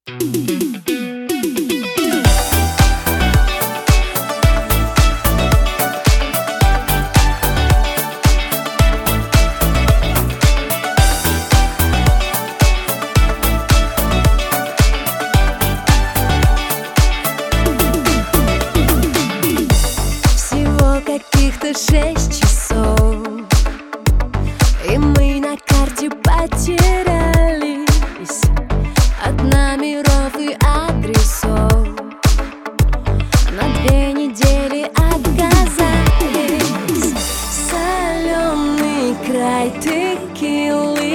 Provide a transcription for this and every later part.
Всего каких-то 6 часов, и мы на карте потерялись от номеров и адресов. На 2 недели отказались. Соленый край, текилы,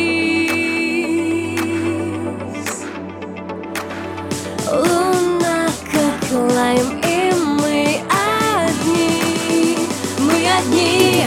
бриз, луна как лайм, и мы одни.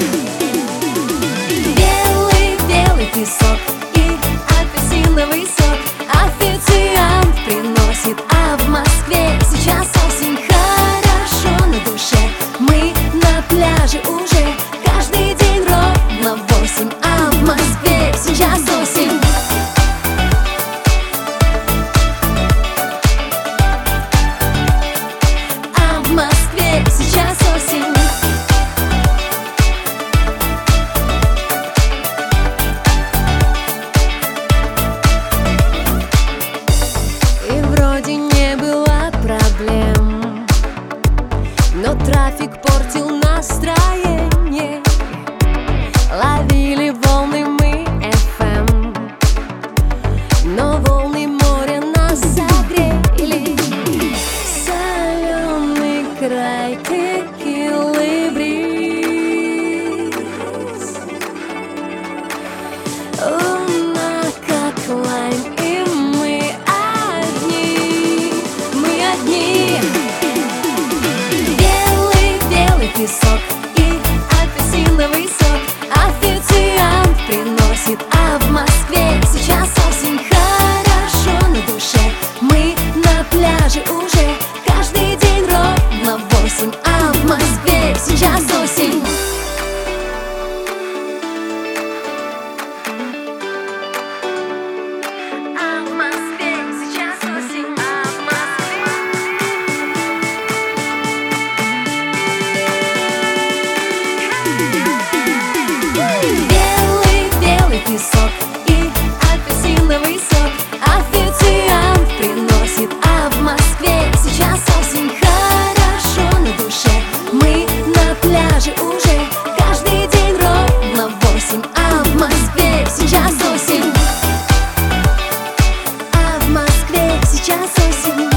Белый песок и апельсиновый сок. Официант приносит, а в Москве сейчас осень. Хорошо на душе, мы на пляже уже. Каждый день ровно в 8, а в Москве сейчас осень. А в Москве сейчас осень. Вроде не было проблем, но трафик портил настроение. Ловили волны мы FM, но волны моря нас согрели. Соленый край, текилы, бриз, луна как лайм, и мы одни. Белый песок и апельсиновый сок. Официант приносит, а в Москве сейчас осень. Хорошо на душе, мы на пляже уже. Каждый день ровно в 8, а в Москве сейчас осень. А в Москве сейчас осень. Белый песок и апельсиновый сок. Официант приносит, а в Москве сейчас осень. Хорошо на душе, мы на пляже уже. Каждый день ровно в 8, а в Москве сейчас осень. А в Москве сейчас осень.